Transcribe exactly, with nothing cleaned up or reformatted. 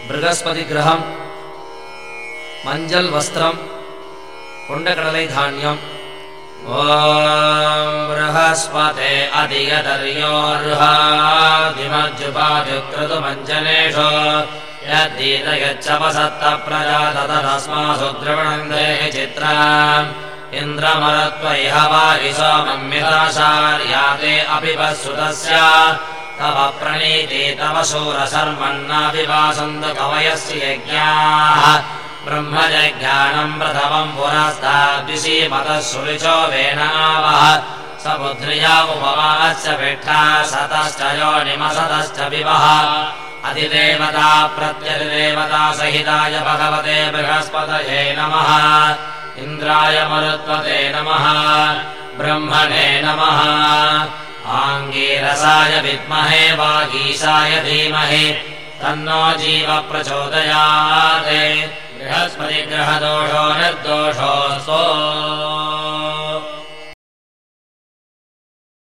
बृहस्पतिग्रहम् मञ्जल् वस्त्रम् कुण्डकडलै धान्यम् ॐ बृहस्पते अधिगतर्योर्हादिमज्जुपादिक्रतुमञ्जनेषु यद्दीतयच्चपसत्त प्रजाततस्मासु द्रवणम् देहि चित्राम् इन्द्रमरुत्व इह वारिसोमम्मिताशार्याते अपि वत्सुतस्य तव प्रणीते तव शूरशर्मन्नाभिवासन्तु कवयस्य यज्ञाः ब्रह्मजज्ञानम् प्रथमम् पुरस्ताद्विषीमतः सुविचो वेनावः समुद्र्या उपवाच्च भिट्ठा सतश्च योनिमसतश्च विवः अधिदेवता प्रत्यधिदेवता सहिताय भगवते बृहस्पतये नमः इन्द्राय मरुत्वते नमः ब्रह्मणे नमः आङ्गीरसाय विद्महे वागीशाय धीमहि तन्नो जीव प्रचोदयात् बृहस्पतिग्रहदोषो निर्दोषो